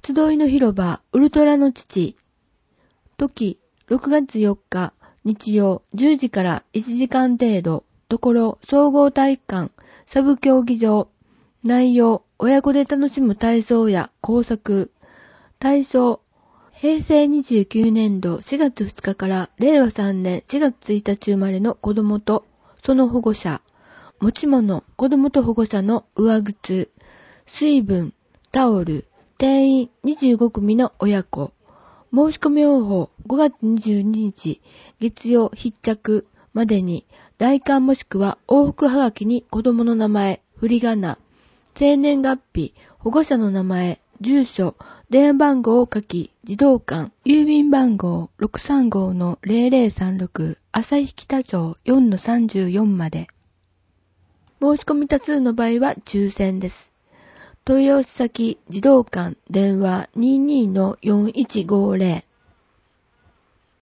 集いの広場ウルトラの父。時6月4日日曜10時から1時間程度。ところ総合体育館サブ競技場。内容親子で楽しむ体操や工作。体操平成29年度4月2日から令和3年4月1日生まれの子供とその保護者。持ち物子供と保護者の上靴。水分タオル。定員25組の親子。申し込み方法5月22日月曜必着までに来館もしくは往復はがきに子供の名前、振り仮名、生年月日、保護者の名前、住所、電話番号を書き、児童館、郵便番号 635-0036 旭北町 4-34 まで。申し込み多数の場合は抽選です。問い合わせ先、児童館、電話 22-4150